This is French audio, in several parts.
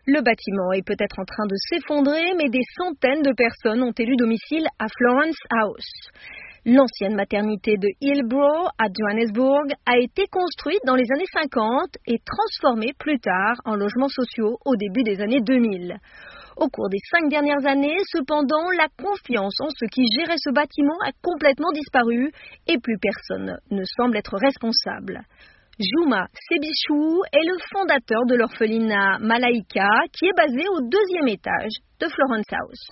Le bâtiment est peut-être en train de s'effondrer, mais des centaines de personnes ont élu domicile à Florence House. L'ancienne maternité de Hillbrow à Johannesburg a été construite dans les années 50 et transformée plus tard en logements sociaux au début des années 2000. Au cours des 5 dernières années, cependant, la confiance en ceux qui géraient ce bâtiment a complètement disparu et plus personne ne semble être responsable. Juma Sebichou est le fondateur de l'orphelinat Malaika, qui est basé au 2e étage de Florence House.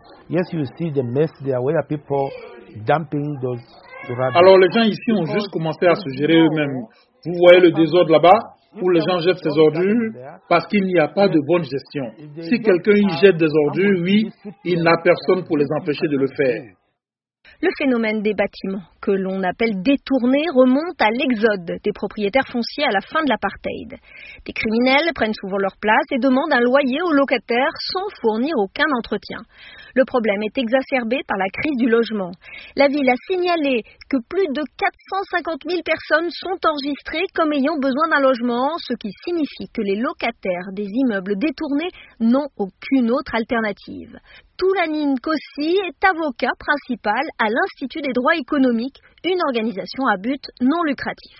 Alors les gens ici ont juste commencé à se gérer eux-mêmes. Vous voyez le désordre là-bas, où les gens jettent ses ordures, parce qu'il n'y a pas de bonne gestion. Si quelqu'un y jette des ordures, oui, il n'a personne pour les empêcher de le faire. Le phénomène des bâtiments, que l'on appelle détournés, remonte à l'exode des propriétaires fonciers à la fin de l'apartheid. Des criminels prennent souvent leur place et demandent un loyer aux locataires sans fournir aucun entretien. Le problème est exacerbé par la crise du logement. La ville a signalé que plus de 450 000 personnes sont enregistrées comme ayant besoin d'un logement, ce qui signifie que les locataires des immeubles détournés n'ont aucune autre alternative. Toulanin Kossi est avocat principal à l'Institut des droits économiques, une organisation à but non lucratif.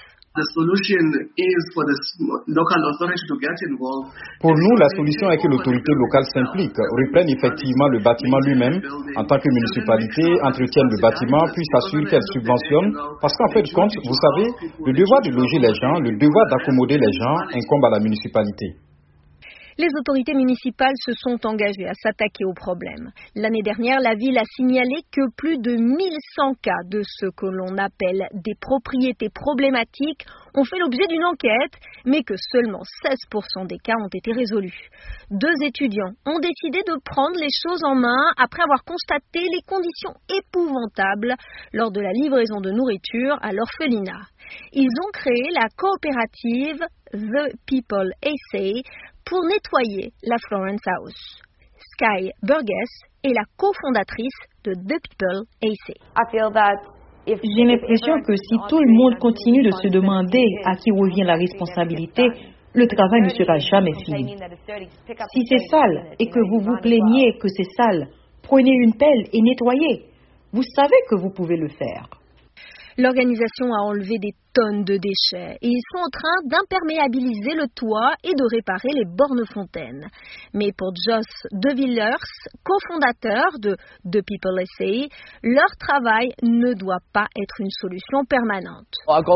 Pour nous, la solution est que l'autorité locale s'implique, reprenne effectivement le bâtiment lui-même, en tant que municipalité, entretienne le bâtiment, puis s'assure qu'elle subventionne, parce qu'en fait de compte, vous savez, le devoir de loger les gens, le devoir d'accommoder les gens incombe à la municipalité. Les autorités municipales se sont engagées à s'attaquer au problème. L'année dernière, la ville a signalé que plus de 1100 cas de ce que l'on appelle des propriétés problématiques ont fait l'objet d'une enquête, mais que seulement 16% des cas ont été résolus. 2 étudiants ont décidé de prendre les choses en main après avoir constaté les conditions épouvantables lors de la livraison de nourriture à l'orphelinat. Ils ont créé la coopérative The People SA pour nettoyer la Florence House. Sky Burgess est la cofondatrice de The People AC. J'ai l'impression que si tout le monde continue de se demander à qui revient la responsabilité, le travail ne sera jamais fini. Si c'est sale et que vous vous plaignez que c'est sale, prenez une pelle et nettoyez. Vous savez que vous pouvez le faire. L'organisation a enlevé des tonnes de déchets et ils sont en train d'imperméabiliser le toit et de réparer les bornes fontaines. Mais pour Joss De Villers, cofondateur de The People SA, leur travail ne doit pas être une solution permanente.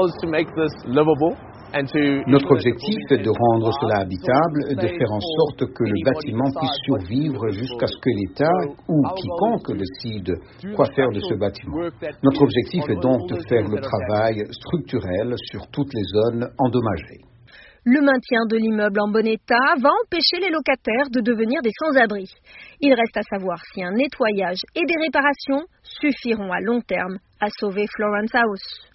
Notre objectif est de rendre cela habitable, de faire en sorte que le bâtiment puisse survivre jusqu'à ce que l'État ou quiconque décide quoi faire de ce bâtiment. Notre objectif est donc de faire le travail structurel sur toutes les zones endommagées. Le maintien de l'immeuble en bon état va empêcher les locataires de devenir des sans-abri. Il reste à savoir si un nettoyage et des réparations suffiront à long terme à sauver Florence House.